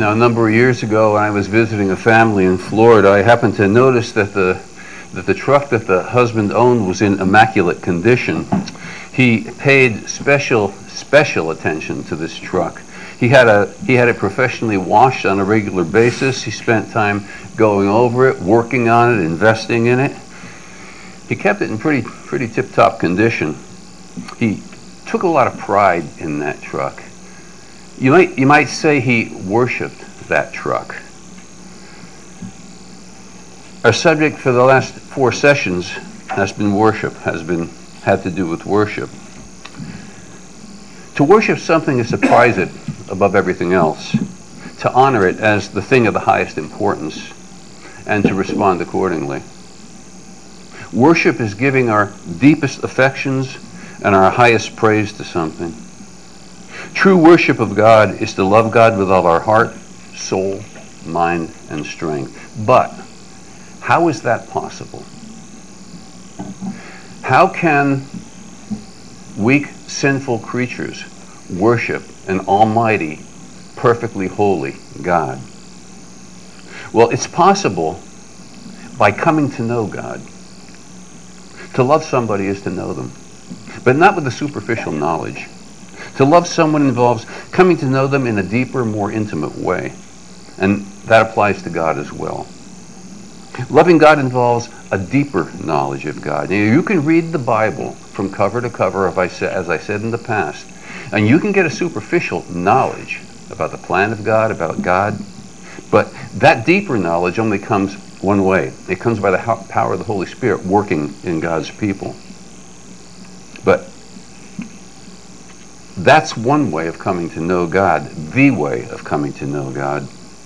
Now, a number of years ago, when I was visiting a family in Florida, I happened to notice that the truck that the husband owned was in immaculate condition. He paid special attention to this truck. He had it professionally washed on a regular basis. He spent time going over it, working on it, investing in it. He kept it in pretty tip-top condition. He took a lot of pride in that truck. You might say he worshipped that truck. Our subject for the last 4 sessions has been worship, had to do with worship. To worship something is to prize it above everything else, to honor it as the thing of the highest importance, and to respond accordingly. Worship is giving our deepest affections and our highest praise to something. True worship of God is to love God with all our heart, soul, mind, and strength. But how is that possible? How can weak, sinful creatures worship an almighty, perfectly holy God? Well, it's possible by coming to know God. To love somebody is to know them, but not with a superficial knowledge. To love someone involves coming to know them in a deeper, more intimate way, and that applies to God as well. Loving God involves a deeper knowledge of God. Now, you can read the Bible from cover to cover, as I said in the past, and you can get a superficial knowledge about the plan of God, about God, but that deeper knowledge only comes one way. It comes by the power of the Holy Spirit working in God's people. But that's one way of coming to know God, the way of coming to know God.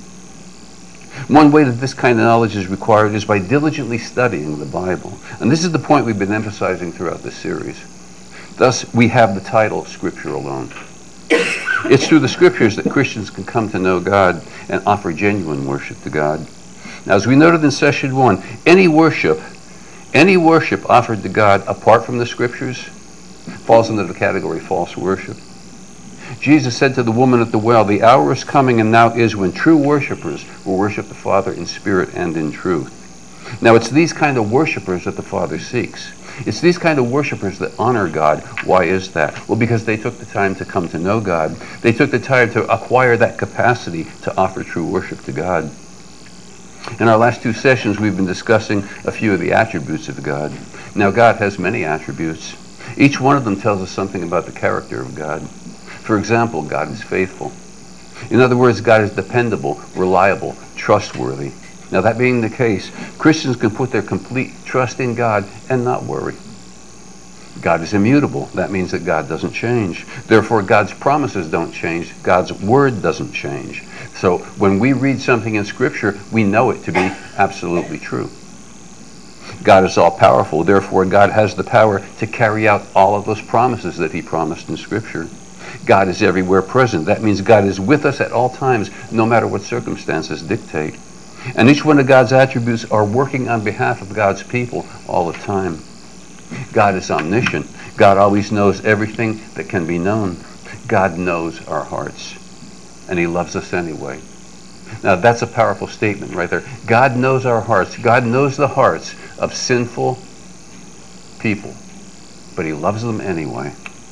One way that this kind of knowledge is required is by diligently studying the Bible. And this is the point we've been emphasizing throughout this series. Thus, we have the title, Scripture Alone. It's through the Scriptures that Christians can come to know God and offer genuine worship to God. Now, as we noted in session 1, any worship offered to God apart from the Scriptures falls into the category false worship. Jesus said to the woman at the well, "The hour is coming and now is when true worshipers will worship the Father in spirit and in truth." Now, it's these kind of worshipers that the Father seeks. It's these kind of worshipers that honor God. Why is that? Well, because they took the time to come to know God. They took the time to acquire that capacity to offer true worship to God. In our last 2 sessions, we've been discussing a few of the attributes of God. Now, God has many attributes. Each one of them tells us something about the character of God. For example, God is faithful. In other words, God is dependable, reliable, trustworthy. Now, that being the case, Christians can put their complete trust in God and not worry. God is immutable. That means that God doesn't change. Therefore, God's promises don't change. God's word doesn't change. So when we read something in Scripture, we know it to be absolutely true. God is all-powerful. Therefore, God has the power to carry out all of those promises that he promised in Scripture. God is everywhere present. That means God is with us at all times, no matter what circumstances dictate. And each one of God's attributes are working on behalf of God's people all the time. God is omniscient. God always knows everything that can be known. God knows our hearts, and he loves us anyway. Now, that's a powerful statement right there. God knows our hearts. God knows the hearts of sinful people, but he loves them anyway.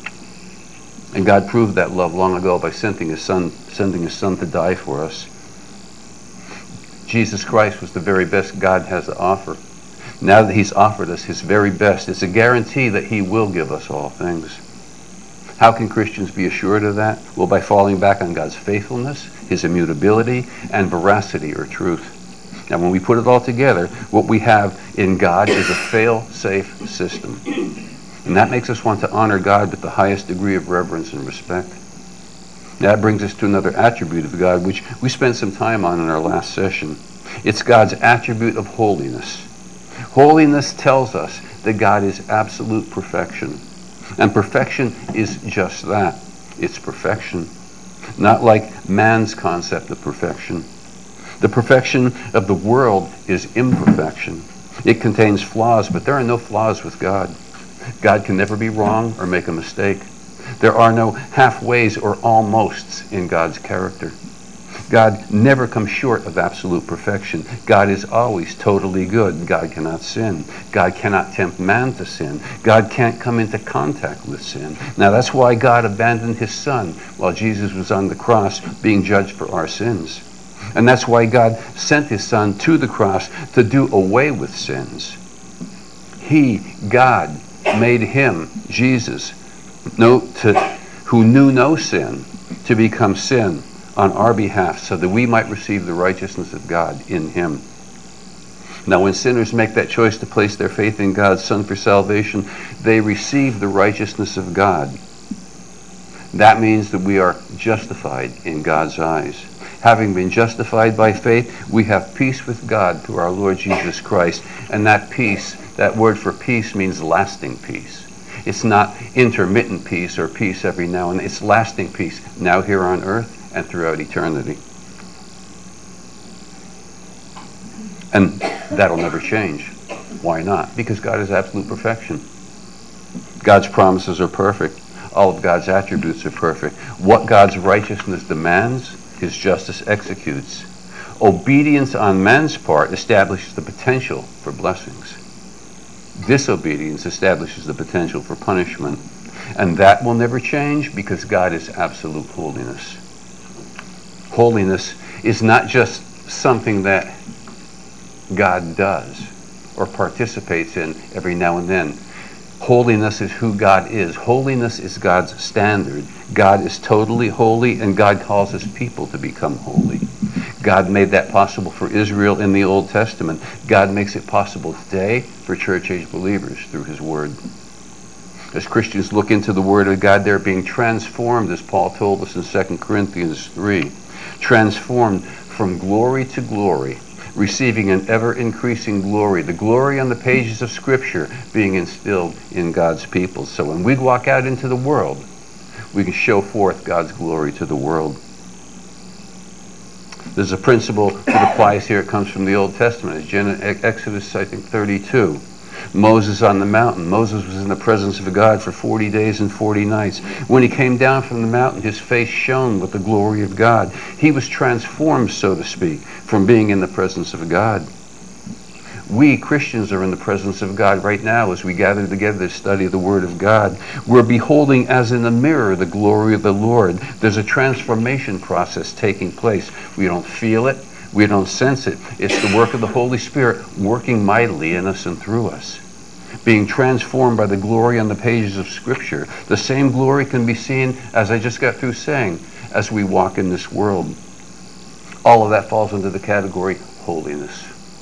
And God proved that love long ago by sending his son to die for us. Jesus Christ was the very best God has to offer. Now that he's offered us his very best, it's a guarantee that he will give us all things. How can Christians be assured of that? Well, by falling back on God's faithfulness, his immutability, and veracity or truth. Now, when we put it all together, what we have in God is a fail-safe system. And that makes us want to honor God with the highest degree of reverence and respect. That brings us to another attribute of God, which we spent some time on in our last session. It's God's attribute of holiness. Holiness tells us that God is absolute perfection. And perfection is just that. It's perfection. Not like man's concept of perfection. The perfection of the world is imperfection. It contains flaws, but there are no flaws with God. God can never be wrong or make a mistake. There are no halfways or almosts in God's character. God never comes short of absolute perfection. God is always totally good. God cannot sin. God cannot tempt man to sin. God can't come into contact with sin. Now that's why God abandoned his son while Jesus was on the cross being judged for our sins. And that's why God sent his son to the cross to do away with sins. He, God, made him, Jesus, who knew no sin, to become sin on our behalf so that we might receive the righteousness of God in him. Now, when sinners make that choice to place their faith in God's Son for salvation, they receive the righteousness of God. That means that we are justified in God's eyes. Having been justified by faith, we have peace with God through our Lord Jesus Christ. And that peace, that word for peace means lasting peace. It's not intermittent peace or peace every now and then. It's lasting peace now here on earth and throughout eternity. And that'll never change. Why not? Because God is absolute perfection. God's promises are perfect. All of God's attributes are perfect. What God's righteousness demands, his justice executes. Obedience on man's part establishes the potential for blessings. Disobedience establishes the potential for punishment. And that will never change because God is absolute holiness. Holiness is not just something that God does or participates in every now and then. Holiness is who God is. Holiness is God's standard. God is totally holy, and God calls his people to become holy. God made that possible for Israel in the Old Testament. God makes it possible today for church-age believers through his word. As Christians look into the word of God, they're being transformed, as Paul told us in 2 Corinthians 3. Transformed from glory to glory, receiving an ever-increasing glory. The glory on the pages of Scripture being instilled in God's people. So when we walk out into the world, we can show forth God's glory to the world. There's a principle that applies here. It comes from the Old Testament. It's Exodus, I think, 32. Moses on the mountain. Moses was in the presence of God for 40 days and 40 nights. When he came down from the mountain, his face shone with the glory of God. He was transformed, so to speak, from being in the presence of God. We Christians are in the presence of God right now as we gather together to study the Word of God. We're beholding as in a mirror the glory of the Lord. There's a transformation process taking place. We don't feel it. We don't sense it. It's the work of the Holy Spirit working mightily in us and through us. Being transformed by the glory on the pages of Scripture. The same glory can be seen, as I just got through saying, as we walk in this world. All of that falls into the category holiness.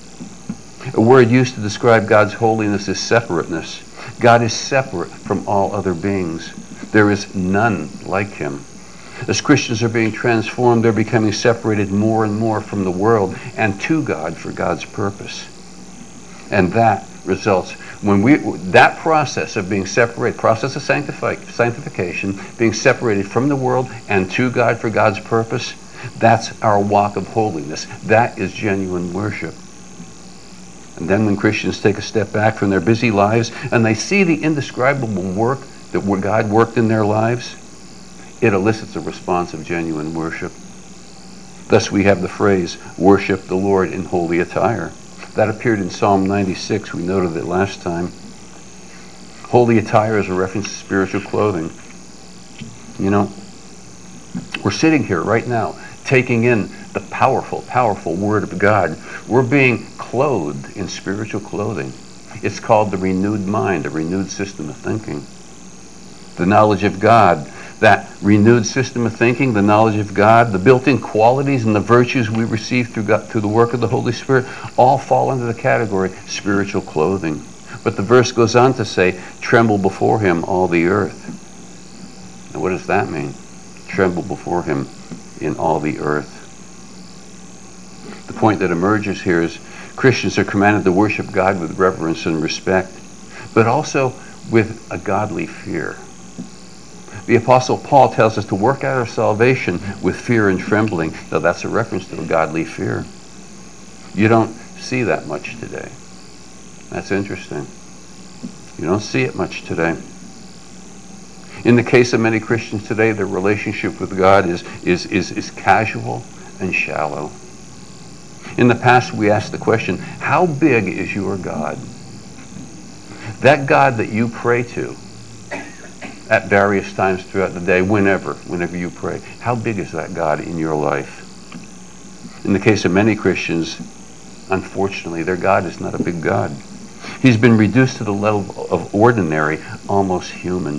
A word used to describe God's holiness is separateness. God is separate from all other beings. There is none like him. As Christians are being transformed, they're becoming separated more and more from the world and to God for God's purpose. And that results, that process of being separated, process of sanctification, being separated from the world and to God for God's purpose, that's our walk of holiness. That is genuine worship. And then when Christians take a step back from their busy lives and they see the indescribable work that God worked in their lives, it elicits a response of genuine worship. Thus we have the phrase, worship the Lord in holy attire. That appeared in Psalm 96. We noted it last time. Holy attire is a reference to spiritual clothing. You know, we're sitting here right now taking in the powerful, powerful Word of God. We're being clothed in spiritual clothing. It's called the renewed mind, a renewed system of thinking. The knowledge of God, that renewed system of thinking, the knowledge of God, the built-in qualities and the virtues we receive through the work of the Holy Spirit, all fall into the category spiritual clothing. But the verse goes on to say, tremble before him, all the earth. Now what does that mean? Tremble before him in all the earth. The point that emerges here is Christians are commanded to worship God with reverence and respect, but also with a godly fear. The Apostle Paul tells us to work out our salvation with fear and trembling. Now that's a reference to a godly fear. You don't see that much today. That's interesting. You don't see it much today. In the case of many Christians today, their relationship with God is casual and shallow. In the past, we asked the question, how big is your God? That God that you pray to at various times throughout the day, whenever you pray, how big is that God in your life? In the case of many Christians, unfortunately, their God is not a big God. He's been reduced to the level of ordinary, almost human.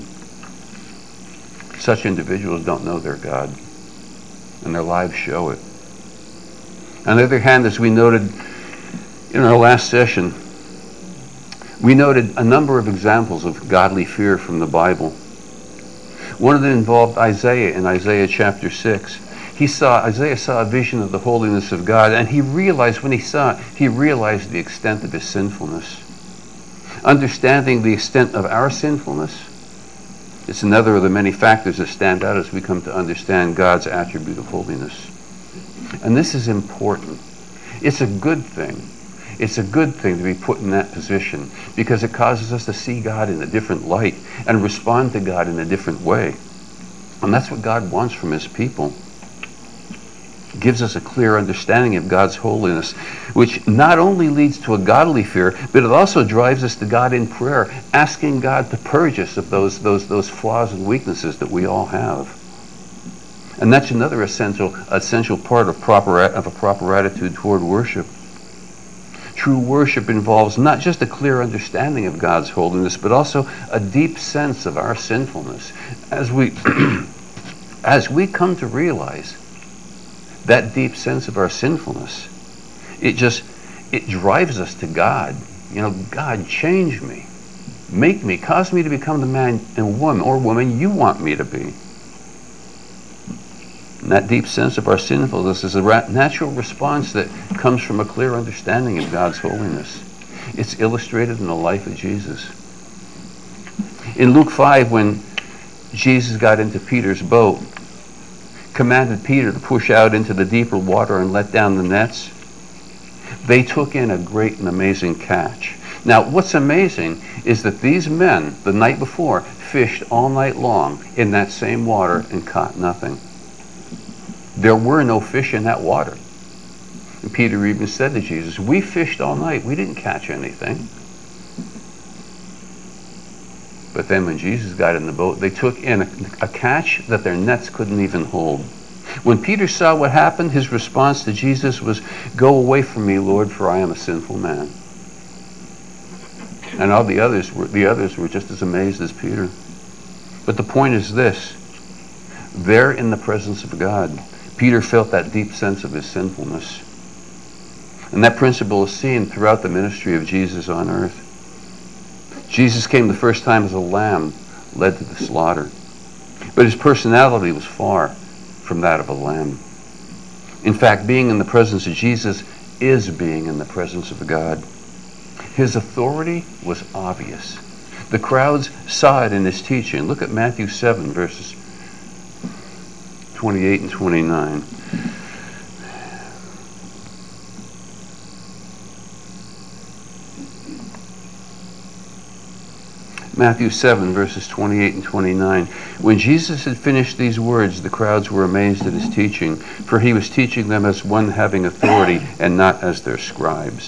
Such individuals don't know their God, and their lives show it. On the other hand, as we noted in our last session, we noted a number of examples of godly fear from the Bible. One of them involved Isaiah in Isaiah chapter 6. Isaiah saw a vision of the holiness of God, and he realized the extent of his sinfulness. Understanding the extent of our sinfulness, it's another of the many factors that stand out as we come to understand God's attribute of holiness. And this is important. It's a good thing. It's a good thing to be put in that position because it causes us to see God in a different light and respond to God in a different way. And that's what God wants from his people. It gives us a clear understanding of God's holiness, which not only leads to a godly fear, but it also drives us to God in prayer, asking God to purge us of those flaws and weaknesses that we all have. And that's another essential part of a proper attitude toward worship. True worship involves not just a clear understanding of God's holiness, but also a deep sense of our sinfulness. As we come to realize that deep sense of our sinfulness, it drives us to God. God, change me. Make me, cause me to become the man and woman you want me to be. And that deep sense of our sinfulness is a natural response that comes from a clear understanding of God's holiness. It's illustrated in the life of Jesus. In Luke 5, when Jesus got into Peter's boat, commanded Peter to push out into the deeper water and let down the nets, they took in a great and amazing catch. Now, what's amazing is that these men, the night before, fished all night long in that same water and caught nothing. There were no fish in that water. And Peter even said to Jesus, we fished all night. We didn't catch anything. But then when Jesus got in the boat, they took in a catch that their nets couldn't even hold. When Peter saw what happened, his response to Jesus was, go away from me, Lord, for I am a sinful man. And all the others were just as amazed as Peter. But the point is this. There in the presence of God, Peter felt that deep sense of his sinfulness. And that principle is seen throughout the ministry of Jesus on earth. Jesus came the first time as a lamb led to the slaughter. But his personality was far from that of a lamb. In fact, being in the presence of Jesus is being in the presence of God. His authority was obvious. The crowds saw it in his teaching. Look at Matthew 7, verses 28 and 29. Matthew 7, verses 28 and 29. When Jesus had finished these words, the crowds were amazed at his teaching, for he was teaching them as one having authority and not as their scribes.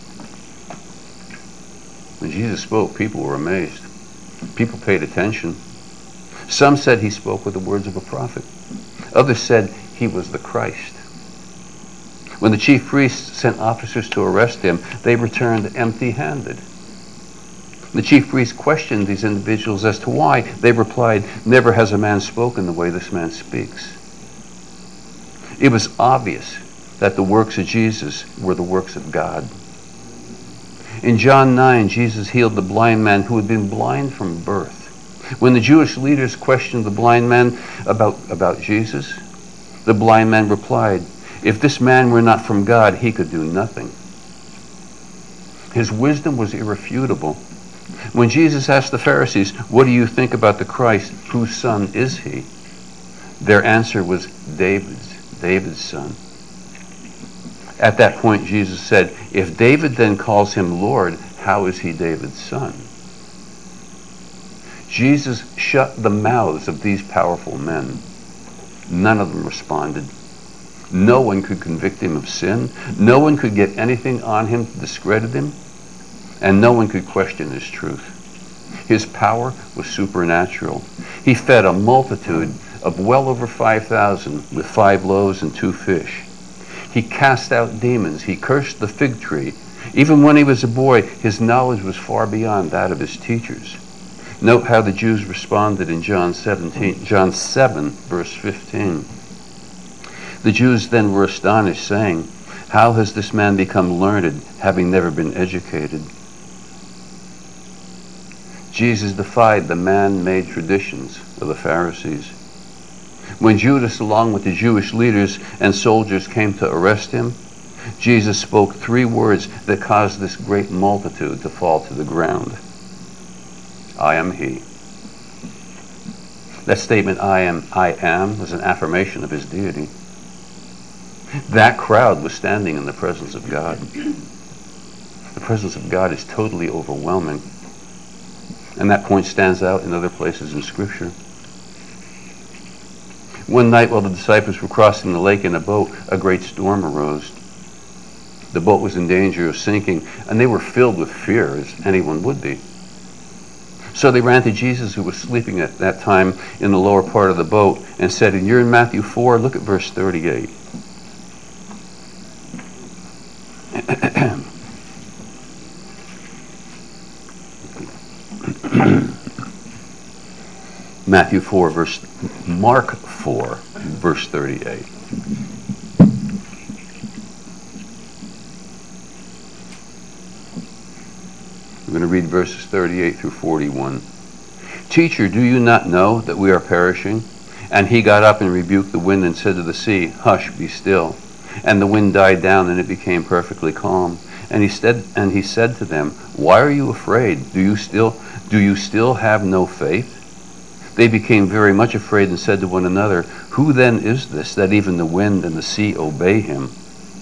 When Jesus spoke, people were amazed. People paid attention. Some said he spoke with the words of a prophet. Others said he was the Christ. When the chief priests sent officers to arrest him, they returned empty-handed. The chief priests questioned these individuals as to why. They replied, never has a man spoken the way this man speaks. It was obvious that the works of Jesus were the works of God. In John 9, Jesus healed the blind man who had been blind from birth. When the Jewish leaders questioned the blind man about Jesus, the blind man replied, if this man were not from God, he could do nothing. His wisdom was irrefutable. When Jesus asked the Pharisees, what do you think about the Christ? Whose son is he? Their answer was David's son. At that point, Jesus said, if David then calls him Lord, how is he David's son? Jesus shut the mouths of these powerful men. None of them responded. No one could convict him of sin. No one could get anything on him to discredit him. And no one could question his truth. His power was supernatural. He fed a multitude of well over 5,000 with 5 loaves and 2 fish. He cast out demons. He cursed the fig tree. Even when he was a boy, his knowledge was far beyond that of his teachers. Note how the Jews responded in John 7, verse 15. The Jews then were astonished, saying, "How has this man become learned, having never been educated?" Jesus defied the man-made traditions of the Pharisees. When Judas, along with the Jewish leaders and soldiers, came to arrest him, Jesus spoke 3 words that caused this great multitude to fall to the ground. I am he. That statement, I am, was an affirmation of his deity. That crowd was standing in the presence of God. The presence of God is totally overwhelming. And that point stands out in other places in Scripture. One night while the disciples were crossing the lake in a boat, a great storm arose. The boat was in danger of sinking, and they were filled with fear, as anyone would be. So they ran to Jesus, who was sleeping at that time in the lower part of the boat, and said, and you're in Matthew 4, look at verse 38. Mark 4, verse 38. We're going to read verses 38 through 41. Teacher, do you not know that we are perishing? And he got up and rebuked the wind and said to the sea, hush, be still. And the wind died down and it became perfectly calm. And he said to them, why are you afraid? Do you still have no faith? They became very much afraid and said to one another, who then is this that even the wind and the sea obey him?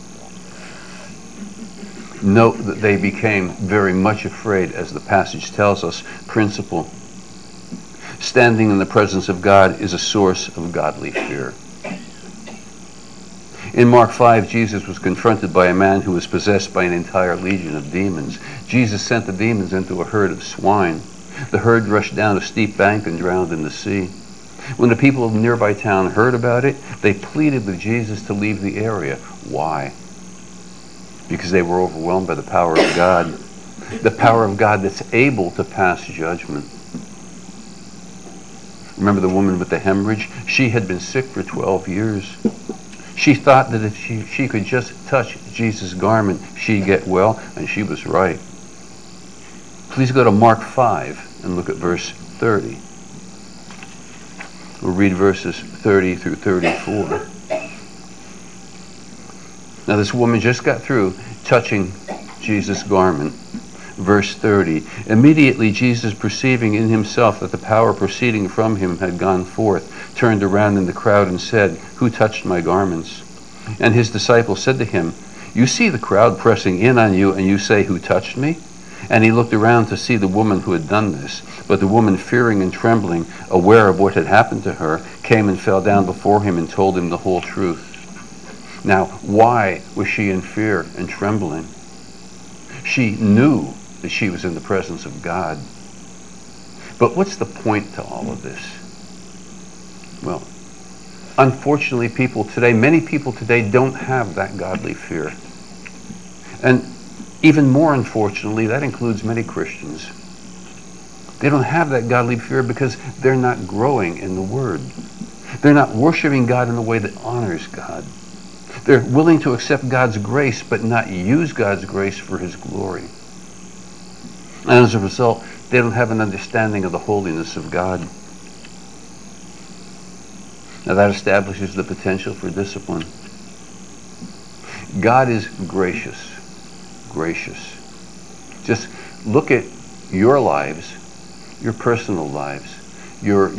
Note that they became very much afraid, as the passage tells us. Principle. Standing in the presence of God is a source of godly fear. In Mark 5, Jesus was confronted by a man who was possessed by an entire legion of demons. Jesus sent the demons into a herd of swine. The herd rushed down a steep bank and drowned in the sea. When the people of the nearby town heard about it, they pleaded with Jesus to leave the area. Why? Because they were overwhelmed by the power of God. The power of God that's able to pass judgment. Remember the woman with the hemorrhage? She had been sick for 12 years. She thought that if she could just touch Jesus' garment, she'd get well, and she was right. Please go to Mark 5 and look at verse 30. We'll read verses 30 through 34. Now this woman just got through touching Jesus' garment. Verse 30. Immediately Jesus, perceiving in himself that the power proceeding from him had gone forth, turned around in the crowd and said, who touched my garments? And his disciples said to him, you see the crowd pressing in on you, and you say, who touched me? And he looked around to see the woman who had done this. But the woman, fearing and trembling, aware of what had happened to her, came and fell down before him and told him the whole truth. Now, why was she in fear and trembling? She knew that she was in the presence of God. But what's the point to all of this? Well, unfortunately, many people today don't have that godly fear. And even more unfortunately, that includes many Christians. They don't have that godly fear because they're not growing in the Word. They're not worshiping God in a way that honors God. They're willing to accept God's grace, but not use God's grace for His glory. And as a result, they don't have an understanding of the holiness of God. Now that establishes the potential for discipline. God is gracious. Gracious. Just look at your lives, your personal lives, your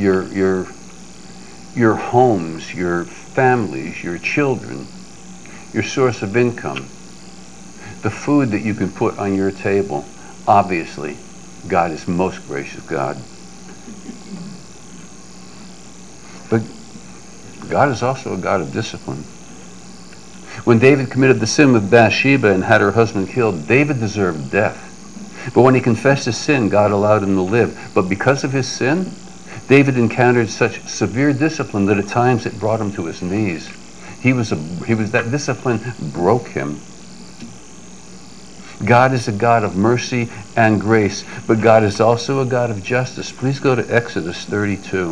homes, your families, your children, your source of income, the food that you can put on your table. Obviously, God is most gracious God. But God is also a God of discipline. When David committed the sin with Bathsheba and had her husband killed, David deserved death. But when he confessed his sin, God allowed him to live. But because of his sin, David encountered such severe discipline that at times it brought him to his knees. That discipline broke him. God is a God of mercy and grace, but God is also a God of justice. Please go to Exodus 32.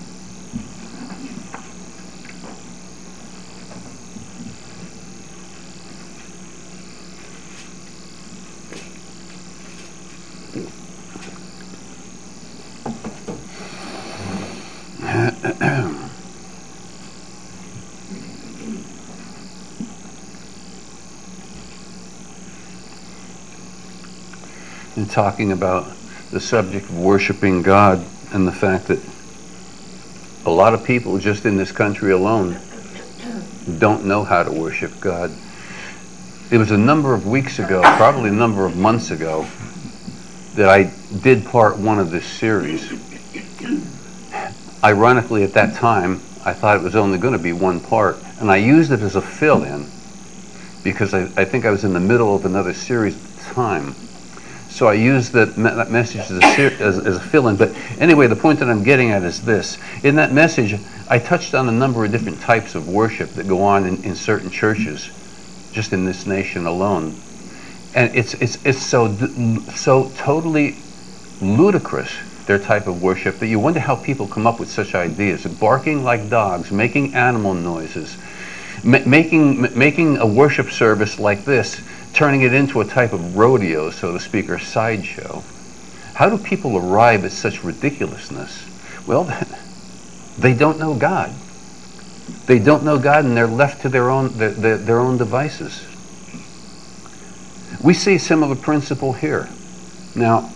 In talking about the subject of worshiping God and the fact that a lot of people just in this country alone don't know how to worship God. It was a number of weeks ago, probably a number of months ago, that I did part one of this series. Ironically, at that time, I thought it was only going to be one part, and I used it as a fill-in because I think I was in the middle of another series at the time. So I used that message as a fill-in. But anyway, the point that I'm getting at is this. In that message, I touched on a number of different types of worship that go on in certain churches, just in this nation alone. And it's so totally ludicrous, their type of worship, that you wonder how people come up with such ideas. Barking like dogs, making animal noises, making a worship service like this, turning it into a type of rodeo, so to speak, or sideshow. How do people arrive at such ridiculousness? Well, they don't know God. They don't know God, and they're left to their own devices. We see similar principle here. Now,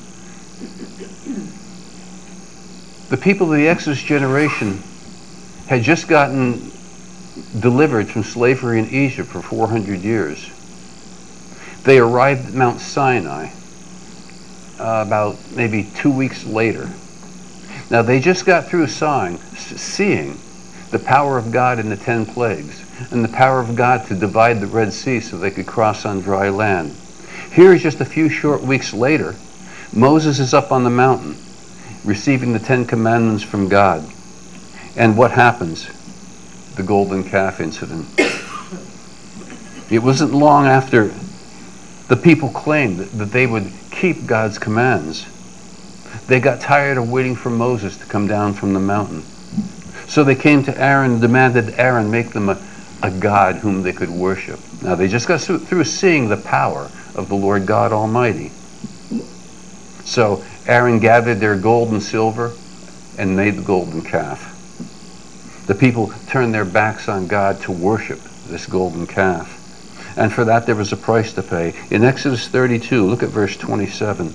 the people of the Exodus generation had just gotten delivered from slavery in Egypt for 400 years. They arrived at Mount Sinai about maybe 2 weeks later. Now, they just got through seeing the power of God in the 10 plagues and the power of God to divide the Red Sea so they could cross on dry land. Here, just a few short weeks later, Moses is up on the mountain receiving the 10 commandments from God. And what happens? The golden calf incident. It wasn't long after the people claimed that they would keep God's commands. They got tired of waiting for Moses to come down from the mountain. So they came to Aaron and demanded Aaron make them a God whom they could worship. Now, they just got through seeing the power of the Lord God Almighty. So Aaron gathered their gold and silver and made the golden calf. The people turned their backs on God to worship this golden calf. And for that there was a price to pay. In Exodus 32, look at verse 27.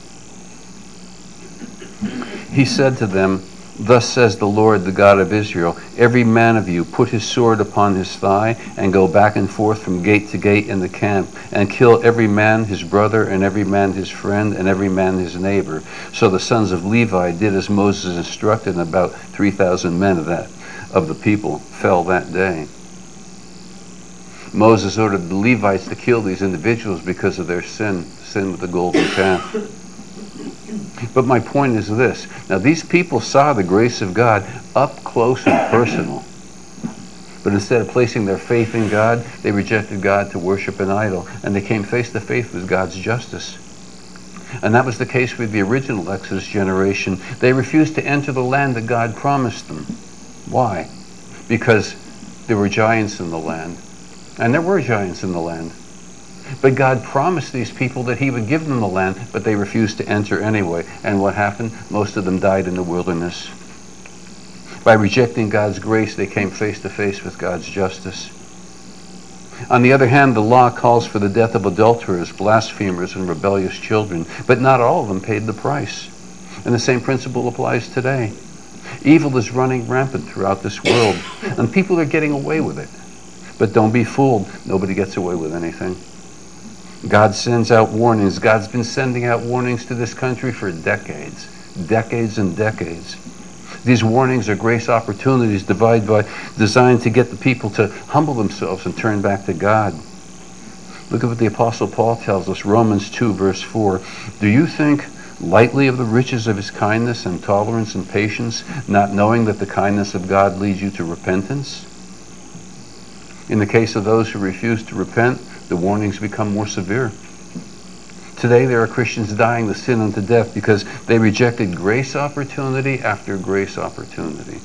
He said to them, "Thus says the Lord, the God of Israel, every man of you put his sword upon his thigh and go back and forth from gate to gate in the camp and kill every man his brother and every man his friend and every man his neighbor." So the sons of Levi did as Moses instructed, and about 3,000 men of the people fell that day. Moses ordered the Levites to kill these individuals because of their sin with the golden calf. But my point is this. Now, these people saw the grace of God up close and personal. But instead of placing their faith in God, they rejected God to worship an idol, and they came face to face with God's justice. And that was the case with the original Exodus generation. They refused to enter the land that God promised them. Why? Because there were giants in the land. And there were giants in the land. But God promised these people that he would give them the land, but they refused to enter anyway. And what happened? Most of them died in the wilderness. By rejecting God's grace, they came face to face with God's justice. On the other hand, the law calls for the death of adulterers, blasphemers, and rebellious children, but not all of them paid the price. And the same principle applies today. Evil is running rampant throughout this world, and people are getting away with it. But don't be fooled. Nobody gets away with anything. God sends out warnings. God's been sending out warnings to this country for decades and decades. These warnings are grace opportunities designed to get the people to humble themselves and turn back to God. Look at what the Apostle Paul tells us, Romans 2, verse 4. Do you think lightly of the riches of his kindness and tolerance and patience, not knowing that the kindness of God leads you to repentance? In the case of those who refuse to repent, the warnings become more severe. Today there are Christians dying the sin unto death because they rejected grace opportunity after grace opportunity.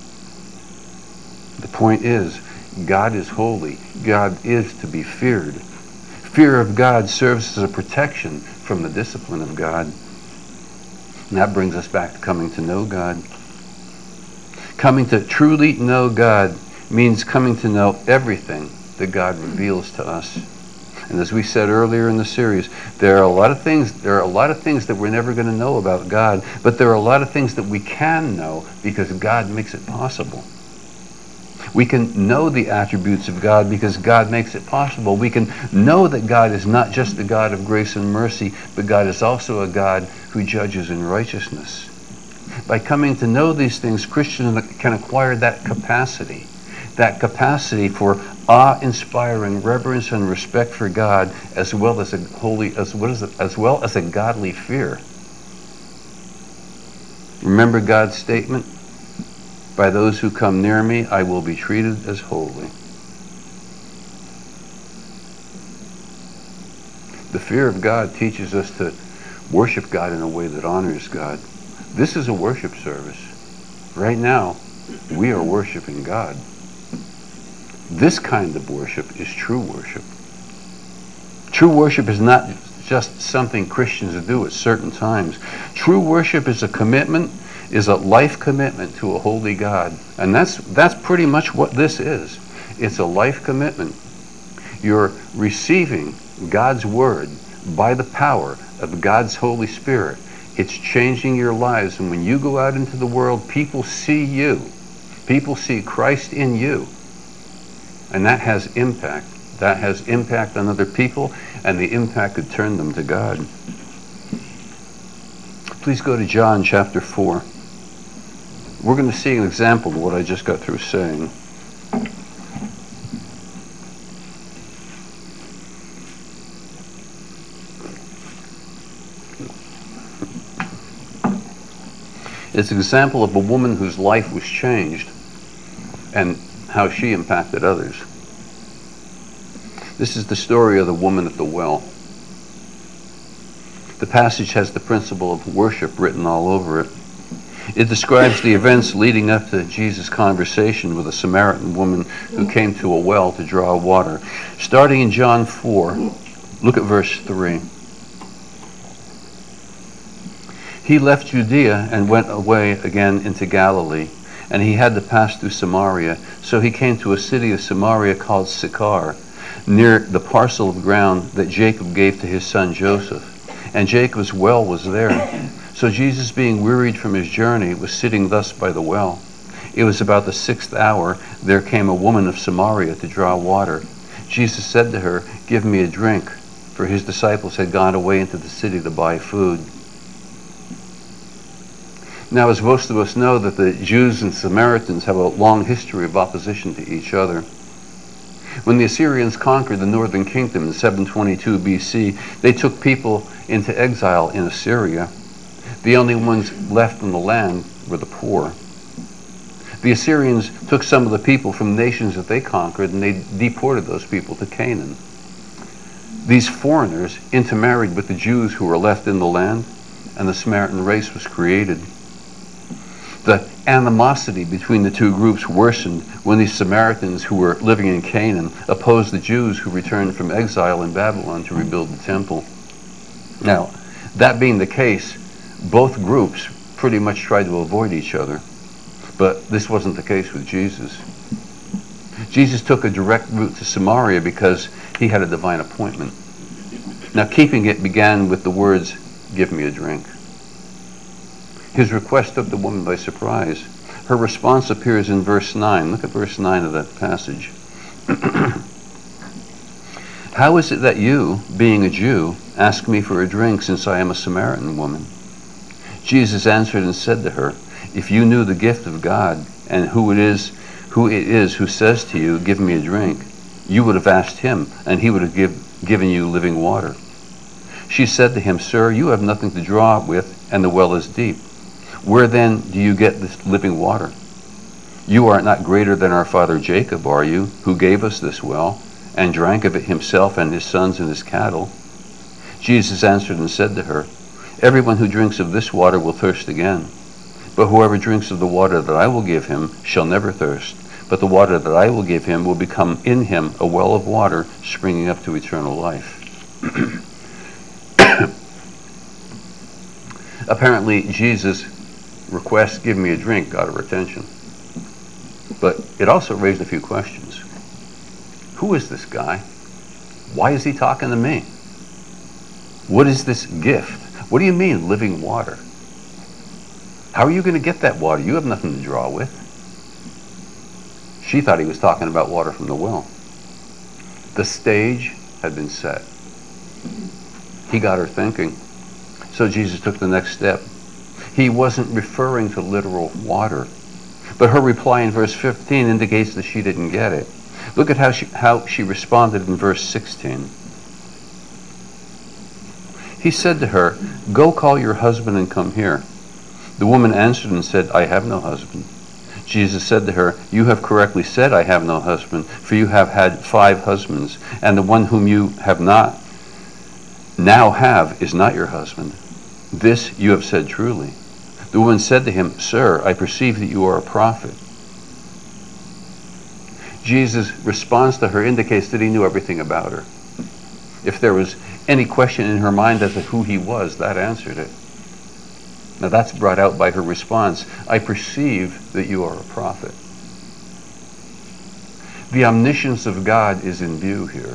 The point is, God is holy. God is to be feared. Fear of God serves as a protection from the discipline of God. And that brings us back to coming to know God. Coming to truly know God means coming to know everything that God reveals to us. And as we said earlier in the series, there are a lot of things that we're never going to know about God, but there are a lot of things that we can know because God makes it possible. We can know the attributes of God because God makes it possible. We can know that God is not just a God of grace and mercy, but God is also a God who judges in righteousness. By coming to know these things, Christians can acquire that capacity for awe-inspiring reverence and respect for God, as well as a godly fear. Remember God's statement? By those who come near me, I will be treated as holy. The fear of God teaches us to worship God in a way that honors God. This is a worship service. Right now, we are worshiping God. This kind of worship is true worship. True worship is not just something Christians do at certain times. True worship is a life commitment to a holy God. And that's pretty much what this is. It's a life commitment. You're receiving God's word by the power of God's Holy Spirit. It's changing your lives. And when you go out into the world, people see you. People see Christ in you. And that has impact. That has impact on other people, and the impact could turn them to God. Please go to John chapter 4. We're going to see an example of what I just got through saying. It's an example of a woman whose life was changed and how she impacted others. This is the story of the woman at the well. The passage has the principle of worship written all over it. It describes the events leading up to Jesus' conversation with a Samaritan woman who came to a well to draw water. Starting in John 4, look at verse 3. He left Judea and went away again into Galilee, and he had to pass through Samaria. So he came to a city of Samaria called Sychar, near the parcel of ground that Jacob gave to his son Joseph. And Jacob's well was there. So Jesus, being wearied from his journey, was sitting thus by the well. It was about the 6th hour. There came a woman of Samaria to draw water. Jesus said to her, "Give me a drink," for his disciples had gone away into the city to buy food. Now, as most of us know, that the Jews and Samaritans have a long history of opposition to each other. When the Assyrians conquered the northern kingdom in 722 BC, they took people into exile in Assyria. The only ones left in the land were the poor. The Assyrians took some of the people from nations that they conquered, and they deported those people to Canaan. These foreigners intermarried with the Jews who were left in the land, and the Samaritan race was created. The animosity between the two groups worsened when the Samaritans who were living in Canaan opposed the Jews who returned from exile in Babylon to rebuild the temple. Now, that being the case, both groups pretty much tried to avoid each other. But this wasn't the case with Jesus. Jesus took a direct route to Samaria because he had a divine appointment. Now, keeping it began with the words, "Give me a drink." His request took the woman by surprise. Her response appears in verse 9. Look at verse 9 of that passage. "How is it that you, being a Jew, ask me for a drink since I am a Samaritan woman?" Jesus answered and said to her, If you knew the gift of God and who it is who says to you, 'Give me a drink,' you would have asked him, and he would have given you living water." She said to him, "Sir, you have nothing to draw with, and the well is deep. Where then do you get this living water? You are not greater than our father Jacob, are you, who gave us this well, and drank of it himself and his sons and his cattle?" Jesus answered and said to her, "Everyone who drinks of this water will thirst again. But whoever drinks of the water that I will give him shall never thirst. But the water that I will give him will become in him a well of water springing up to eternal life." Apparently, Jesus' request, "Give me a drink," got her attention. But it also raised a few questions. Who is this guy? Why is he talking to me? What is this gift? What do you mean, living water? How are you going to get that water? You have nothing to draw with. She thought he was talking about water from the well. The stage had been set. He got her thinking. So Jesus took the next step. He wasn't referring to literal water, but her reply in verse 15 indicates that she didn't get it. Look at how she responded in verse 16. He said to her, "Go call your husband and come here." The woman answered and said, "I have no husband." Jesus said to her, "You have correctly said, 'I have no husband,' for you have had 5 husbands, and the one whom you have not now have is not your husband. This you have said truly." The woman said to him, "Sir, I perceive that you are a prophet." Jesus' response to her indicates that he knew everything about her. If there was any question in her mind as to who he was, that answered it. Now that's brought out by her response, "I perceive that you are a prophet." The omniscience of God is in view here.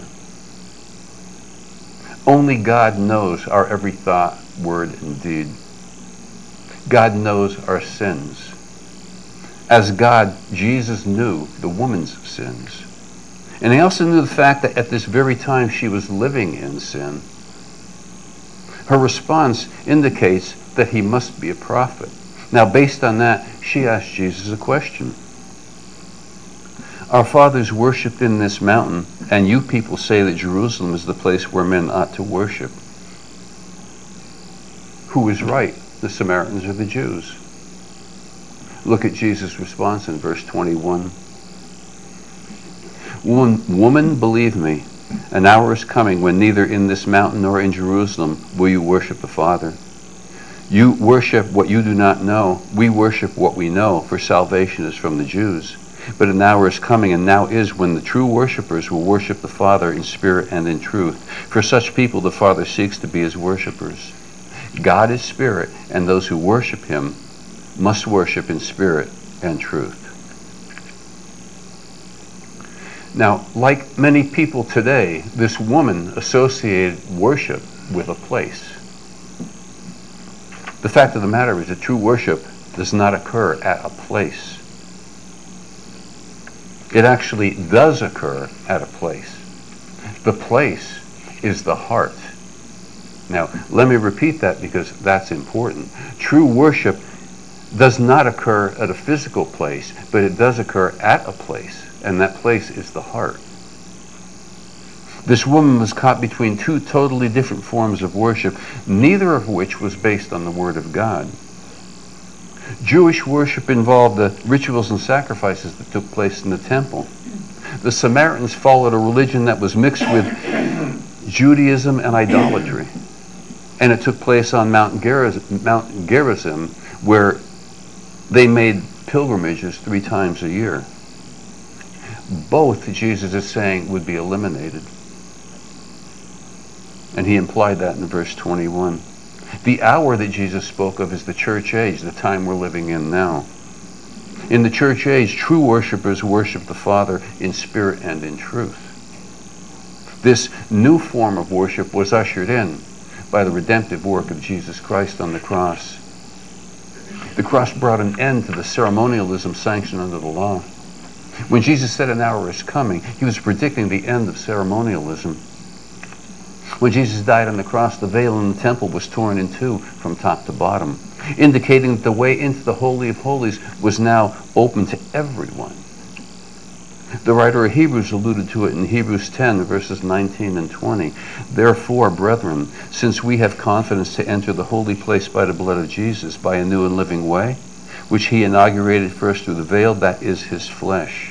Only God knows our every thought, word, and deed. God knows our sins. As God, Jesus knew the woman's sins. And he also knew the fact that at this very time she was living in sin. Her response indicates that he must be a prophet. Now, based on that, she asked Jesus a question. "Our fathers worshipped in this mountain, and you people say that Jerusalem is the place where men ought to worship. Who is right, the Samaritans or the Jews?" Look at Jesus' response in verse 21. Woman, believe me, an hour is coming when neither in this mountain nor in Jerusalem will you worship the Father. You worship what you do not know. We worship what we know, for salvation is from the Jews. But an hour is coming, and now is, when the true worshipers will worship the Father in spirit and in truth. For such people the Father seeks to be his worshipers. God is spirit, and those who worship him must worship in spirit and truth. Now, like many people today, this woman associated worship with a place. The fact of the matter is that true worship does not occur at a place. It actually does occur at a place. The place is the heart. Now, let me repeat that because that's important. True worship does not occur at a physical place, but it does occur at a place, and that place is the heart. This woman was caught between 2 totally different forms of worship, neither of which was based on the Word of God. Jewish worship involved the rituals and sacrifices that took place in the temple. The Samaritans followed a religion that was mixed with Judaism and idolatry. And it took place on Mount Gerizim, where they made pilgrimages 3 times a year. Both, Jesus is saying, would be eliminated. And he implied that in verse 21. The hour that Jesus spoke of is the church age, the time we're living in now. In the church age, true worshipers worship the Father in spirit and in truth. This new form of worship was ushered in by the redemptive work of Jesus Christ on the cross. The cross brought an end to the ceremonialism sanctioned under the law. When Jesus said an hour is coming, he was predicting the end of ceremonialism. When Jesus died on the cross, the veil in the temple was torn in two from top to bottom, indicating that the way into the Holy of Holies was now open to everyone. The writer of Hebrews alluded to it in Hebrews 10, verses 19 and 20. Therefore, brethren, since we have confidence to enter the holy place by the blood of Jesus, by a new and living way, which he inaugurated first through the veil, that is his flesh.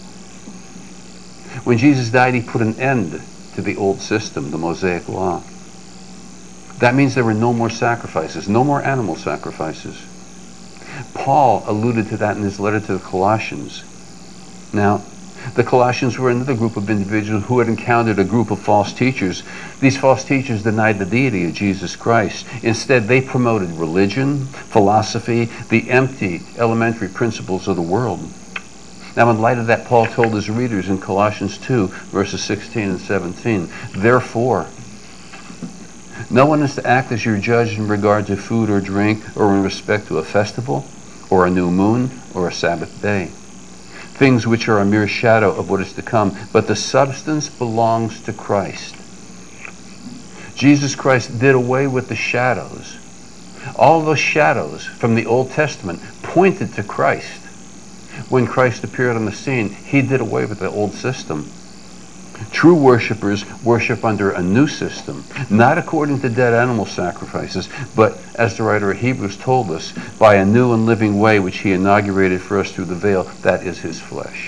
When Jesus died, he put an end to the old system, the Mosaic law. That means there were no more sacrifices, no more animal sacrifices. Paul alluded to that in his letter to the Colossians. Now, the Colossians were another group of individuals who had encountered a group of false teachers. These false teachers denied the deity of Jesus Christ. Instead, they promoted religion, philosophy, the empty, elementary principles of the world. Now, in light of that, Paul told his readers in Colossians 2, verses 16 and 17, therefore, no one is to act as your judge in regard to food or drink, or in respect to a festival, or a new moon, or a Sabbath day. Things which are a mere shadow of what is to come, but the substance belongs to Christ. Jesus Christ did away with the shadows. All those shadows from the Old Testament pointed to Christ. When Christ appeared on the scene, he did away with the old system. True worshipers worship under a new system, not according to dead animal sacrifices, but, as the writer of Hebrews told us, by a new and living way which he inaugurated for us through the veil, that is his flesh.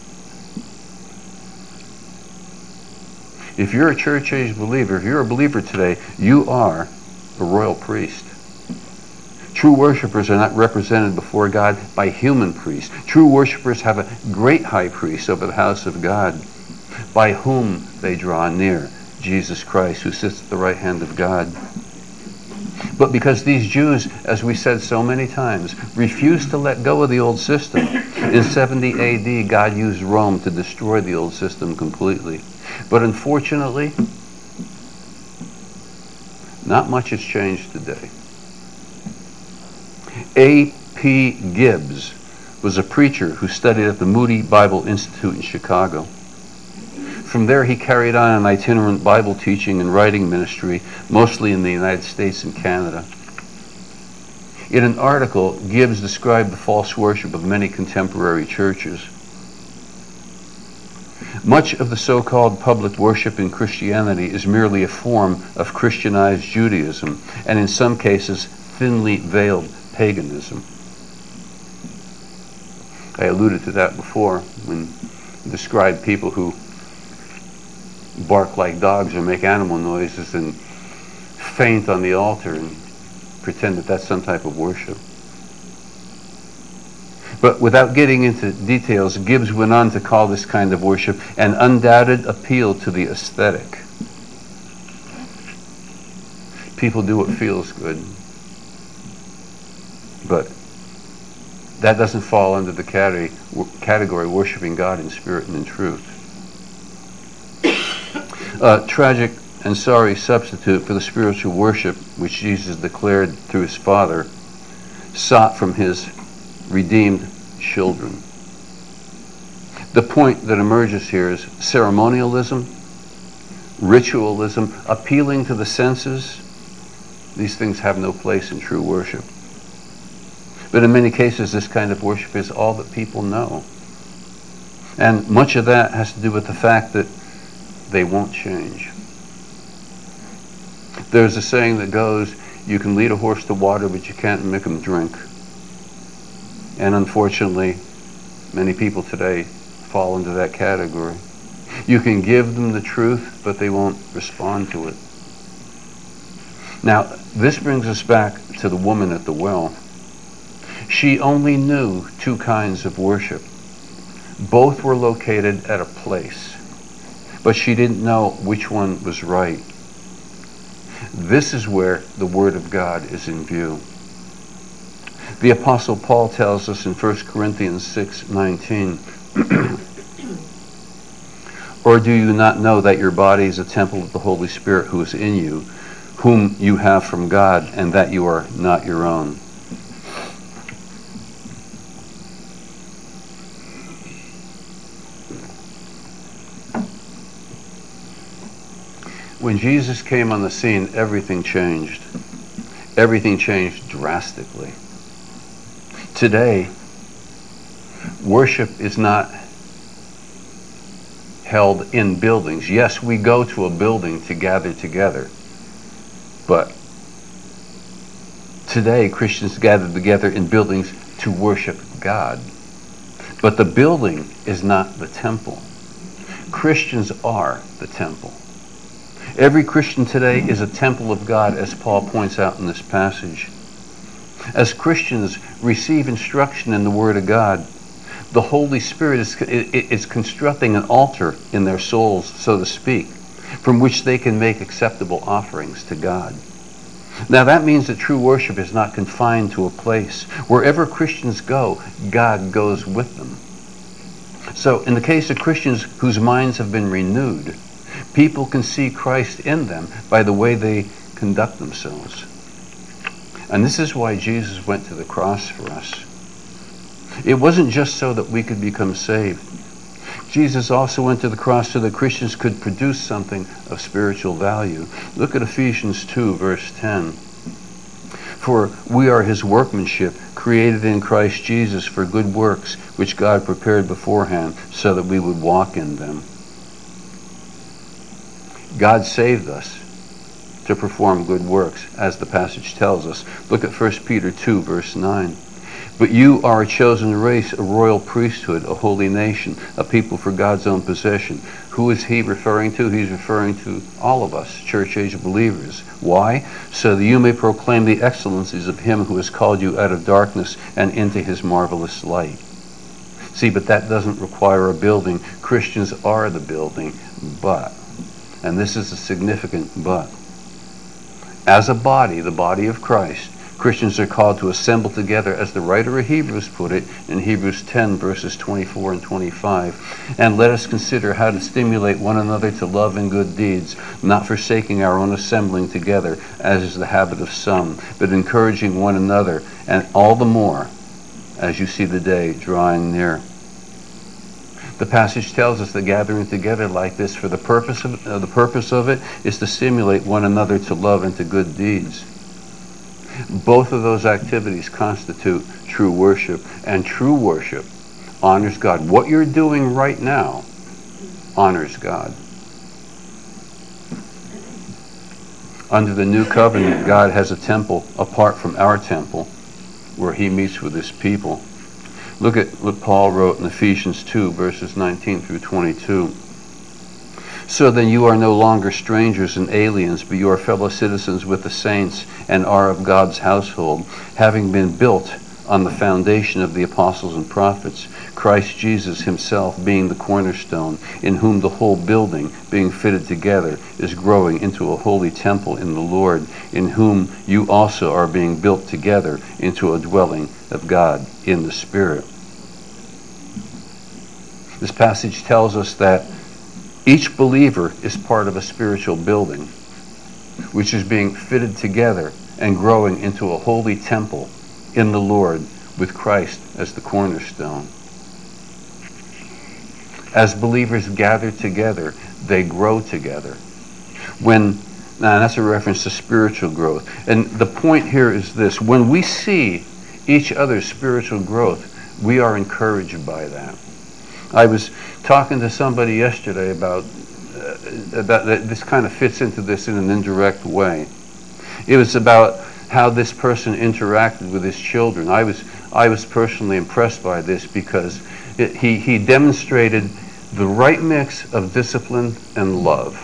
If you're a church-age believer, if you're a believer today, you are a royal priest. True worshipers are not represented before God by human priests. True worshipers have a great high priest over the house of God, by whom they draw near, Jesus Christ, who sits at the right hand of God. But because these Jews, as we said so many times, refused to let go of the old system, in 70 AD, God used Rome to destroy the old system completely. But unfortunately, not much has changed today. A.P. Gibbs was a preacher who studied at the Moody Bible Institute in Chicago. From there, he carried on an itinerant Bible teaching and writing ministry, mostly in the United States and Canada. In an article, Gibbs described the false worship of many contemporary churches. Much of the so-called public worship in Christianity is merely a form of Christianized Judaism, and in some cases, thinly veiled paganism. I alluded to that before when I described people who bark like dogs or make animal noises and faint on the altar and pretend that that's some type of worship. But without getting into details, Gibbs went on to call this kind of worship an undoubted appeal to the aesthetic. People do what feels good. But that doesn't fall under the category worshiping God in spirit and in truth. A tragic and sorry substitute for the spiritual worship which Jesus declared through his Father, sought from his redeemed children. The point that emerges here is ceremonialism, ritualism, appealing to the senses. These things have no place in true worship. But in many cases, this kind of worship is all that people know. And much of that has to do with the fact that they won't change. There's a saying that goes, you can lead a horse to water, but you can't make him drink. And unfortunately, many people today fall into that category. You can give them the truth, but they won't respond to it. Now, this brings us back to the woman at the well. She only knew two kinds of worship. Both were located at a place, but she didn't know which one was right. This is where the Word of God is in view. The Apostle Paul tells us in 1 Corinthians 6:19, or do you not know that your body is a temple of the Holy Spirit who is in you, whom you have from God, and that you are not your own? When Jesus came on the scene, everything changed. Everything changed drastically. Today, worship is not held in buildings. Yes, we go to a building to gather together, but today Christians gather together in buildings to worship God. But the building is not the temple. Christians are the temple. Every Christian today is a temple of God, as Paul points out in this passage. As Christians receive instruction in the Word of God, the Holy Spirit is constructing an altar in their souls, so to speak, from which they can make acceptable offerings to God. Now that means that true worship is not confined to a place. Wherever Christians go, God goes with them. So in the case of Christians whose minds have been renewed, people can see Christ in them by the way they conduct themselves. And this is why Jesus went to the cross for us. It wasn't just so that we could become saved. Jesus also went to the cross so that Christians could produce something of spiritual value. Look at Ephesians 2, verse 10. For we are his workmanship, created in Christ Jesus for good works, which God prepared beforehand so that we would walk in them. God saved us to perform good works, as the passage tells us. Look at 1 Peter 2, verse 9. But you are a chosen race, a royal priesthood, a holy nation, a people for God's own possession. Who is he referring to? He's referring to all of us, church-age believers. Why? So that you may proclaim the excellencies of him who has called you out of darkness and into his marvelous light. See, but that doesn't require a building. Christians are the building, but, and this is a significant but, as a body, the body of Christ, Christians are called to assemble together, as the writer of Hebrews put it in Hebrews 10, verses 24 and 25. And let us consider how to stimulate one another to love and good deeds, not forsaking our own assembling together, as is the habit of some, but encouraging one another, and all the more as you see the day drawing near. The passage tells us that gathering together like this for the purpose of it is to stimulate one another to love and to good deeds. Both of those activities constitute true worship, and true worship honors God. What you're doing right now honors God. Under the new covenant, God has a temple apart from our temple where he meets with his people. Look at what Paul wrote in Ephesians 2, verses 19 through 22. So then you are no longer strangers and aliens, but you are fellow citizens with the saints and are of God's household, having been built on the foundation of the apostles and prophets, Christ Jesus himself being the cornerstone, in whom the whole building, being fitted together, is growing into a holy temple in the Lord, in whom you also are being built together into a dwelling of God in the Spirit. This passage tells us that each believer is part of a spiritual building, which is being fitted together and growing into a holy temple in the Lord with Christ as the cornerstone. As believers gather together, they grow together. Now that's a reference to spiritual growth. And the point here is this: when we see each other's spiritual growth, we are encouraged by that. I was talking to somebody yesterday about this kind of fits into this in an indirect way. It was about how this person interacted with his children. I was personally impressed by this because he demonstrated the right mix of discipline and love.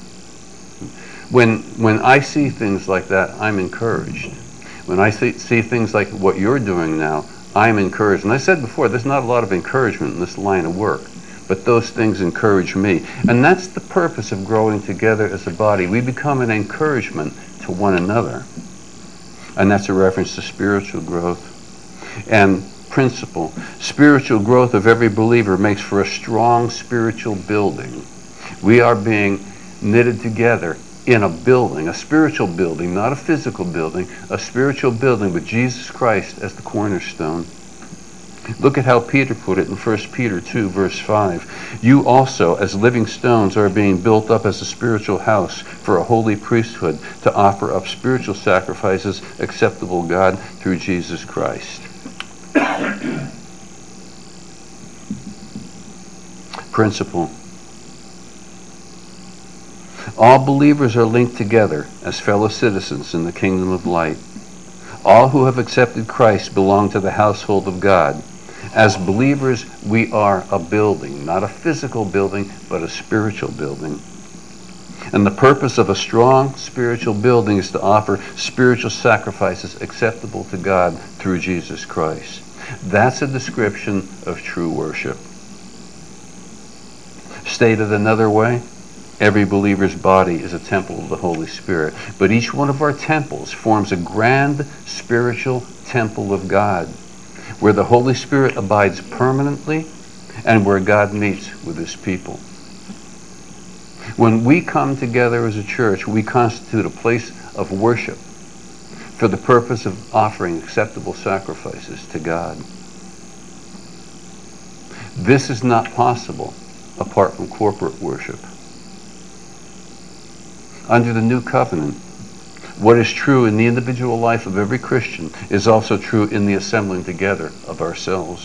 When I see things like that, I'm encouraged. When I see things like what you're doing now, I'm encouraged. And I said before, there's not a lot of encouragement in this line of work, but those things encourage me. And that's the purpose of growing together as a body. We become an encouragement to one another. And that's a reference to spiritual growth. And principle, spiritual growth of every believer makes for a strong spiritual building. We are being knitted together in a building, a spiritual building, not a physical building, a spiritual building with Jesus Christ as the cornerstone. Look at how Peter put it in 1 Peter 2, verse 5. You also, as living stones, are being built up as a spiritual house for a holy priesthood to offer up spiritual sacrifices acceptable to God through Jesus Christ. Principle. All believers are linked together as fellow citizens in the kingdom of light. All who have accepted Christ belong to the household of God. As believers, we are a building, not a physical building, but a spiritual building. And the purpose of a strong spiritual building is to offer spiritual sacrifices acceptable to God through Jesus Christ. That's a description of true worship. Stated another way, every believer's body is a temple of the Holy Spirit, but each one of our temples forms a grand spiritual temple of God, where the Holy Spirit abides permanently and where God meets with his people. When we come together as a church, we constitute a place of worship for the purpose of offering acceptable sacrifices to God. This is not possible apart from corporate worship. Under the new covenant, what is true in the individual life of every Christian is also true in the assembling together of ourselves.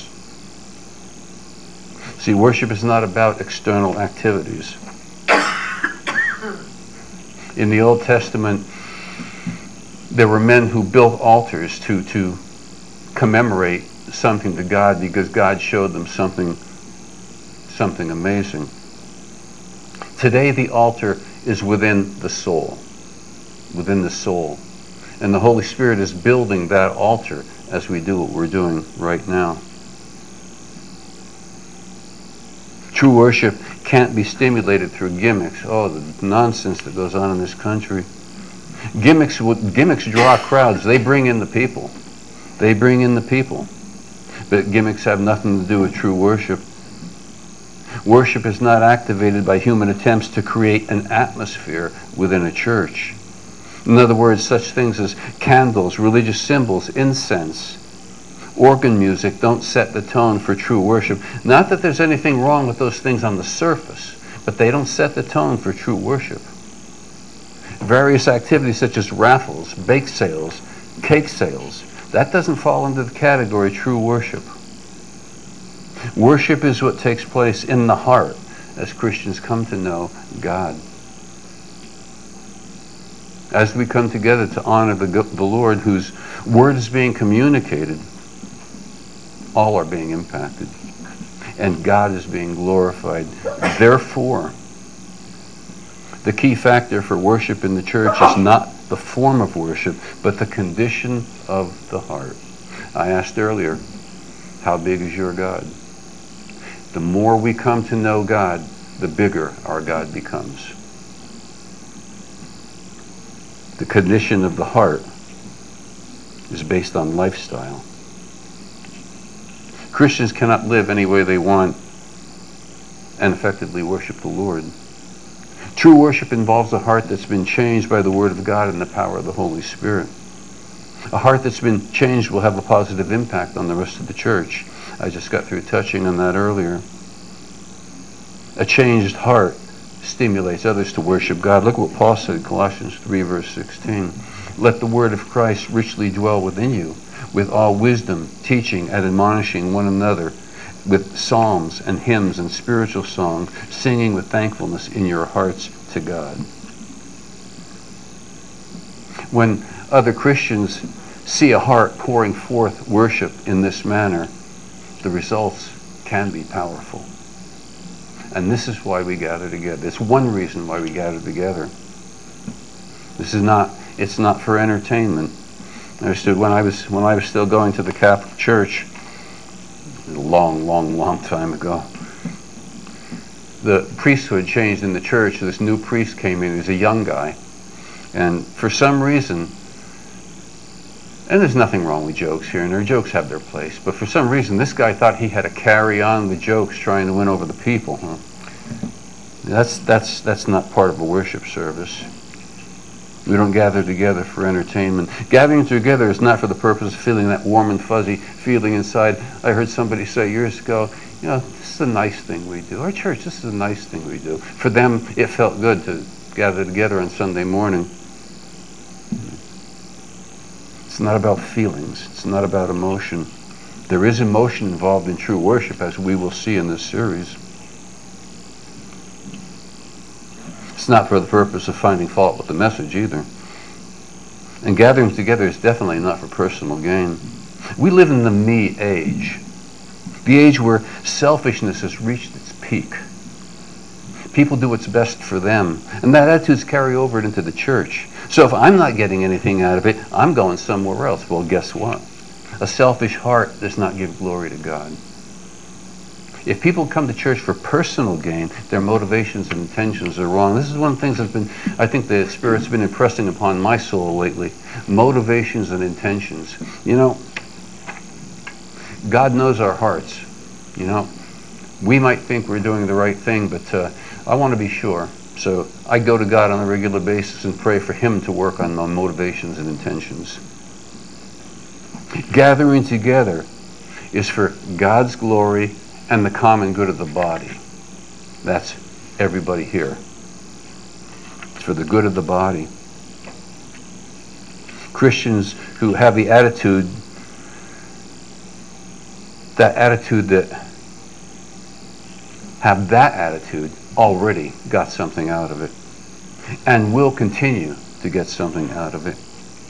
See, worship is not about external activities. In the Old Testament, there were men who built altars to commemorate something to God because God showed them something amazing. Today, the altar is within the soul. Within the soul. And the Holy Spirit is building that altar as we do what we're doing right now. True worship can't be stimulated through gimmicks. Oh, the nonsense that goes on in this country. Gimmicks draw crowds. They bring in the people. They bring in the people. But gimmicks have nothing to do with true worship. Worship is not activated by human attempts to create an atmosphere within a church. In other words, such things as candles, religious symbols, incense, organ music don't set the tone for true worship. Not that there's anything wrong with those things on the surface, but they don't set the tone for true worship. Various activities such as raffles, bake sales, cake sales, that doesn't fall into the category true worship. Worship is what takes place in the heart as Christians come to know God. As we come together to honor the Lord whose word is being communicated, all are being impacted. And God is being glorified. Therefore, the key factor for worship in the church is not the form of worship, but the condition of the heart. I asked earlier, how big is your God? The more we come to know God, the bigger our God becomes. The condition of the heart is based on lifestyle. Christians cannot live any way they want and effectively worship the Lord. True worship involves a heart that's been changed by the Word of God and the power of the Holy Spirit. A heart that's been changed will have a positive impact on the rest of the church. I just got through touching on that earlier. A changed heart stimulates others to worship God. Look what Paul said in Colossians 3, verse 16. Let the word of Christ richly dwell within you, with all wisdom, teaching and admonishing one another, with psalms and hymns and spiritual songs, singing with thankfulness in your hearts to God. When other Christians see a heart pouring forth worship in this manner, the results can be powerful. And this is why we gather together. It's one reason why we gather together. It's not for entertainment. I understood when I was still going to the Catholic Church, a long time ago, the priesthood changed in the church. This new priest came in. He was a young guy. And for some reason, and there's nothing wrong with jokes here, and our jokes have their place, but for some reason this guy thought he had to carry on the jokes trying to win over the people. That's not part of a worship service. We don't gather together for entertainment. Gathering together is not for the purpose of feeling that warm and fuzzy feeling inside. I heard somebody say years ago, this is a nice thing we do. Our church, this is a nice thing we do. For them, it felt good to gather together on Sunday morning. It's not about feelings. It's not about emotion. There is emotion involved in true worship, as we will see in this series. It's not for the purpose of finding fault with the message either. And gathering together is definitely not for personal gain. We live in the me age. The age where selfishness has reached its peak. People do what's best for them. And that attitudes carry over into the church. So if I'm not getting anything out of it, I'm going somewhere else. Well, guess what? A selfish heart does not give glory to God. If people come to church for personal gain, their motivations and intentions are wrong. This is one of the things I think the Spirit's been impressing upon my soul lately. Motivations and intentions. God knows our hearts. We might think we're doing the right thing, but I want to be sure. So I go to God on a regular basis and pray for Him to work on my motivations and intentions. Gathering together is for God's glory and the common good of the body. That's everybody here. It's for the good of the body. Christians who have that attitude already got something out of it and will continue to get something out of it.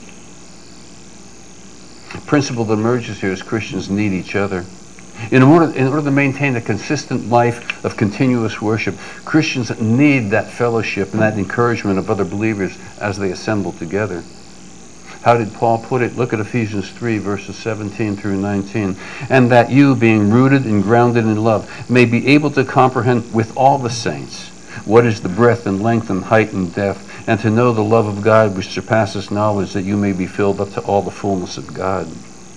The principle that emerges here is Christians need each other. In order to maintain a consistent life of continuous worship, Christians need that fellowship and that encouragement of other believers as they assemble together. How did Paul put it? Look at Ephesians 3, verses 17 through 19. And that you, being rooted and grounded in love, may be able to comprehend with all the saints what is the breadth and length and height and depth, and to know the love of God which surpasses knowledge, that you may be filled up to all the fullness of God.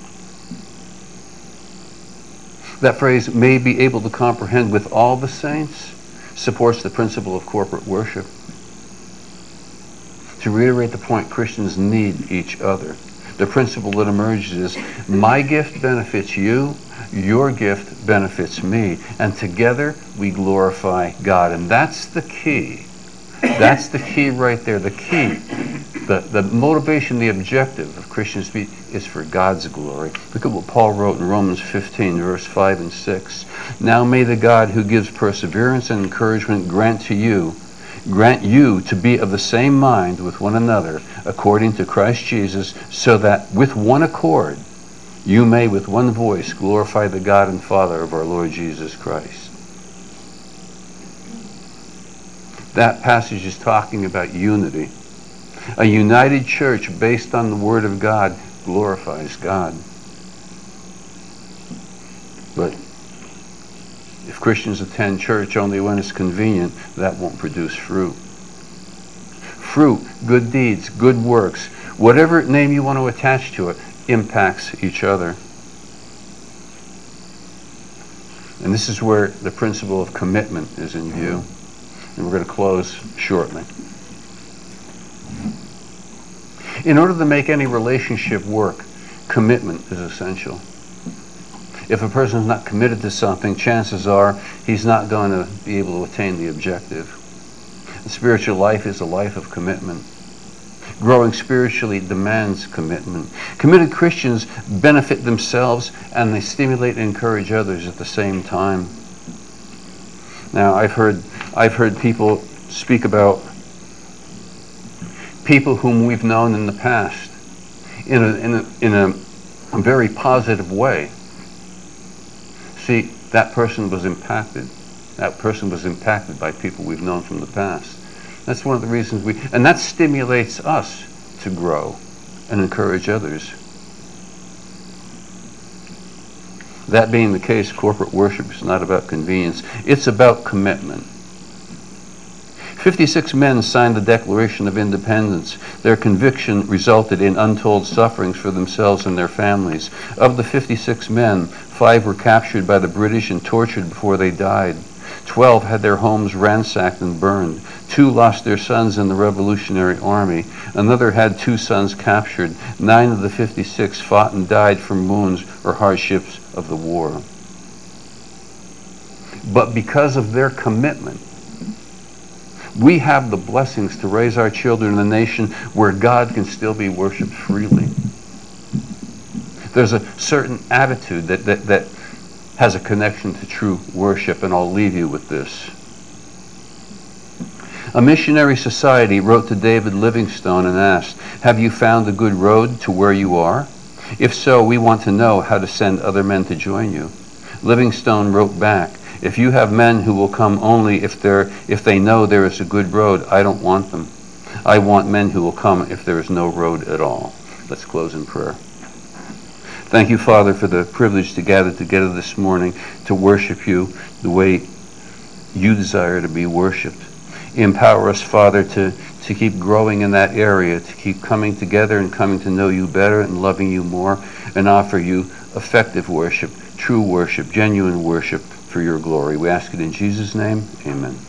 That phrase, may be able to comprehend with all the saints, supports the principle of corporate worship. To reiterate the point, Christians need each other. The principle that emerges is, my gift benefits you, your gift benefits me, and together we glorify God. And that's the key. That's the key right there. The key, the motivation, the objective of Christian speech is for God's glory. Look at what Paul wrote in Romans 15, verse 5 and 6. Now may the God who gives perseverance and encouragement grant you to be of the same mind with one another, according to Christ Jesus, so that with one accord you may with one voice glorify the God and Father of our Lord Jesus Christ. That passage is talking about unity. A united church based on the Word of God glorifies God. But if Christians attend church only when it's convenient, that won't produce fruit. Fruit, good deeds, good works, whatever name you want to attach to it, impacts each other. And this is where the principle of commitment is in view. And we're going to close shortly. In order to make any relationship work, commitment is essential. If a person is not committed to something, chances are he's not going to be able to attain the objective. The spiritual life is a life of commitment. Growing spiritually demands commitment. Committed Christians benefit themselves and they stimulate and encourage others at the same time. Now, I've heard people speak about people whom we've known in the past in a very positive way. See, that person was impacted. That person was impacted by people we've known from the past. That's one of the reasons and that stimulates us to grow and encourage others. That being the case, corporate worship is not about convenience. It's about commitment. 56 men signed the Declaration of Independence. Their conviction resulted in untold sufferings for themselves and their families. Of the 56 men, 5 were captured by the British and tortured before they died. 12 had their homes ransacked and burned. 2 lost their sons in the Revolutionary Army. Another had 2 sons captured. 9 of the 56 fought and died from wounds or hardships of the war. But because of their commitment, we have the blessings to raise our children in a nation where God can still be worshiped freely. There's a certain attitude that has a connection to true worship, and I'll leave you with this. A missionary society wrote to David Livingstone and asked, "Have you found a good road to where you are? If so, we want to know how to send other men to join you." Livingstone wrote back, "If you have men who will come only if they know there is a good road, I don't want them. I want men who will come if there is no road at all." Let's close in prayer. Thank you, Father, for the privilege to gather together this morning to worship you the way you desire to be worshiped. Empower us, Father, to keep growing in that area, to keep coming together and coming to know you better and loving you more, and offer you effective worship, true worship, genuine worship for your glory. We ask it in Jesus' name. Amen.